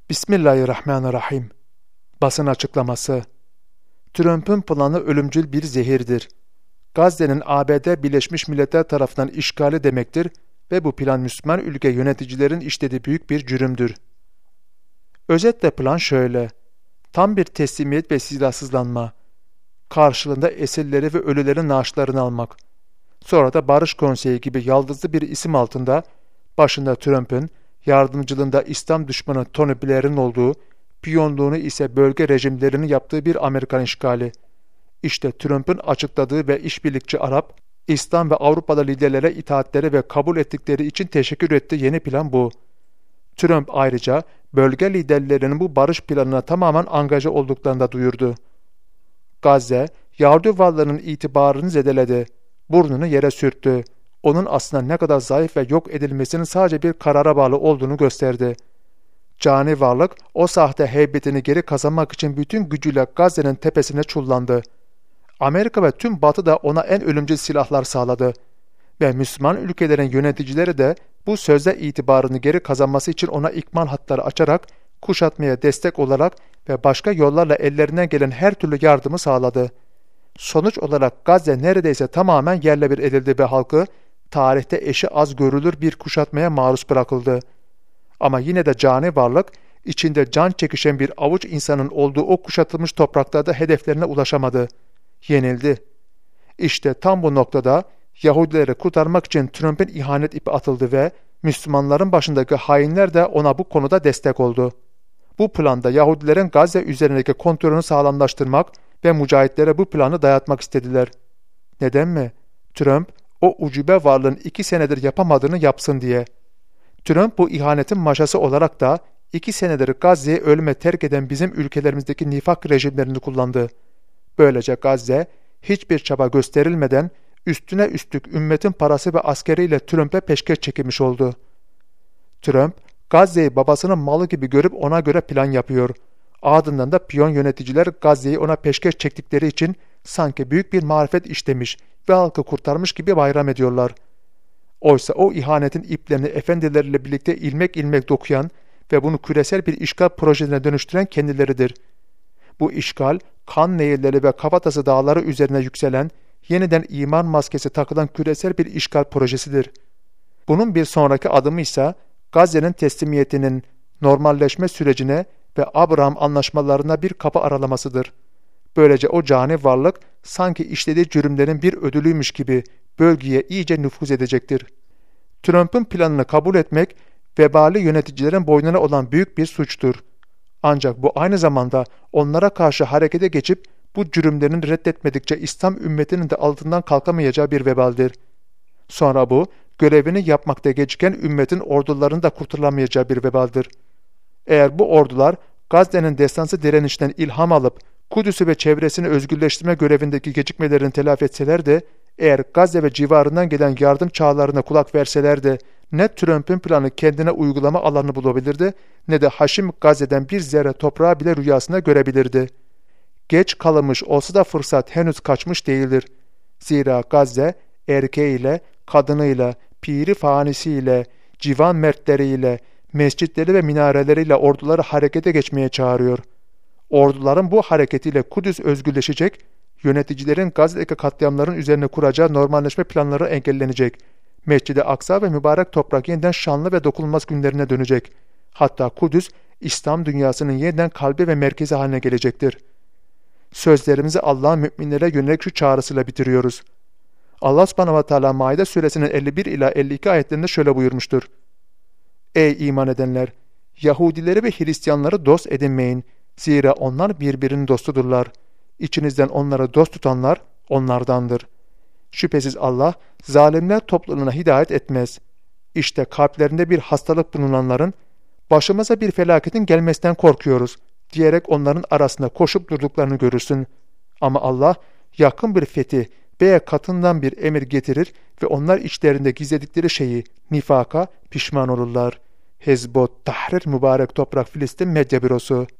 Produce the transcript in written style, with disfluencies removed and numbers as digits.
Bismillahirrahmanirrahim. Basın açıklaması. Trump'un planı ölümcül bir zehirdir. Gazze'nin ABD Birleşmiş Milletler tarafından işgali demektir ve bu plan Müslüman ülke yöneticilerin işlediği büyük bir cürümdür. Özetle plan şöyle: tam bir teslimiyet ve silahsızlanma, karşılığında esirleri ve ölülerin naaşlarını almak, sonra da Barış Konseyi gibi yaldızlı bir isim altında, başında Trump'un, yardımcılığında İslam düşmanı Tony Blair'in olduğu, piyonluğunu ise bölge rejimlerinin yaptığı bir Amerikan işgali. İşte Trump'un açıkladığı ve işbirlikçi Arap, İslam ve Avrupalı liderlere itaatleri ve kabul ettikleri için teşekkür ettiği yeni plan bu. Trump ayrıca bölge liderlerinin bu barış planına tamamen angaja olduklarını da duyurdu. Gazze, Yahudi varlığının itibarını zedeledi, burnunu yere sürttü. Onun aslında ne kadar zayıf ve yok edilmesinin sadece bir karara bağlı olduğunu gösterdi. Cani varlık o sahte heybetini geri kazanmak için bütün gücüyle Gazze'nin tepesine çullandı. Amerika ve tüm Batı da ona en ölümcül silahlar sağladı. Ve Müslüman ülkelerin yöneticileri de bu sözde itibarını geri kazanması için ona ikmal hatları açarak, kuşatmaya destek olarak ve başka yollarla ellerinden gelen her türlü yardımı sağladı. Sonuç olarak Gazze neredeyse tamamen yerle bir edildi ve halkı, tarihte eşi az görülür bir kuşatmaya maruz bırakıldı. Ama yine de cani varlık, içinde can çekişen bir avuç insanın olduğu o kuşatılmış topraklarda hedeflerine ulaşamadı. Yenildi. İşte tam bu noktada Yahudileri kurtarmak için Trump'ın ihanet ipi atıldı ve Müslümanların başındaki hainler de ona bu konuda destek oldu. Bu planda Yahudilerin Gazze üzerindeki kontrolünü sağlamlaştırmak ve mücahitlere bu planı dayatmak istediler. Neden mi? Trump, o ucube varlığın 2 senedir yapamadığını yapsın diye. Trump bu ihanetin maşası olarak da 2 senedir Gazze'yi ölüme terk eden bizim ülkelerimizdeki nifak rejimlerini kullandı. Böylece Gazze, hiçbir çaba gösterilmeden üstüne üstlük ümmetin parası ve askeriyle Trump'e peşkeş çekilmiş oldu. Trump, Gazze'yi babasının malı gibi görüp ona göre plan yapıyor. Ardından da piyon yöneticiler Gazze'yi ona peşkeş çektikleri için sanki büyük bir marifet işlemiş ve halkı kurtarmış gibi bayram ediyorlar. Oysa o ihanetin iplerini efendileriyle birlikte ilmek ilmek dokuyan ve bunu küresel bir işgal projesine dönüştüren kendileridir. Bu işgal, kan nehirleri ve Kafatası dağları üzerine yükselen, yeniden iman maskesi takılan küresel bir işgal projesidir. Bunun bir sonraki adımı ise Gazze'nin teslimiyetinin normalleşme sürecine ve Abraham anlaşmalarına bir kapı aralamasıdır. Böylece o cani varlık sanki işlediği cürümlerin bir ödülüymüş gibi bölgeye iyice nüfuz edecektir. Trump'ın planını kabul etmek vebali yöneticilerin boynuna olan büyük bir suçtur. Ancak bu aynı zamanda onlara karşı harekete geçip bu cürümlerini reddetmedikçe İslam ümmetinin de altından kalkamayacağı bir vebaldir. Sonra bu, görevini yapmakta geciken ümmetin ordularının da kurtulamayacağı bir vebaldir. Eğer bu ordular Gazze'nin destansı direnişten ilham alıp Kudüs'ü ve çevresini özgürleştirme görevindeki gecikmelerini telafi etseler de, eğer Gazze ve civarından gelen yardım çağrılarına kulak verseler de, ne Trump'ın planı kendine uygulama alanını bulabilirdi, ne de Haşim Gazze'den bir zerre toprağı bile rüyasında görebilirdi. Geç kalınmış olsa da fırsat henüz kaçmış değildir. Zira Gazze, erkeğiyle, kadınıyla, piri fanisiyle, civan mertleriyle, mescitleri ve minareleriyle orduları harekete geçmeye çağırıyor. Orduların bu hareketiyle Kudüs özgürleşecek, yöneticilerin Gazze'deki katliamların üzerine kuracağı normalleşme planları engellenecek. Mescid-i Aksa ve mübarek toprak yeniden şanlı ve dokunulmaz günlerine dönecek. Hatta Kudüs, İslam dünyasının yeniden kalbi ve merkezi haline gelecektir. Sözlerimizi Allah'ın müminlere yönelik şu çağrısıyla bitiriyoruz. Allah subhanahu ve teala Maide suresinin 51 ila 52 ayetlerinde şöyle buyurmuştur. Ey iman edenler! Yahudileri ve Hristiyanları dost edinmeyin. Zira onlar birbirinin dostudurlar. İçinizden onları dost tutanlar onlardandır. Şüphesiz Allah zalimler topluluğuna hidayet etmez. İşte kalplerinde bir hastalık bulunanların başımıza bir felaketin gelmesinden korkuyoruz diyerek onların arasında koşup durduklarını görürsün. Ama Allah yakın bir fetih veya katından bir emir getirir ve onlar içlerinde gizledikleri şeyi, nifaka pişman olurlar. Hezbot Tahrir Mübarek Toprak Filistin Medya Bürosu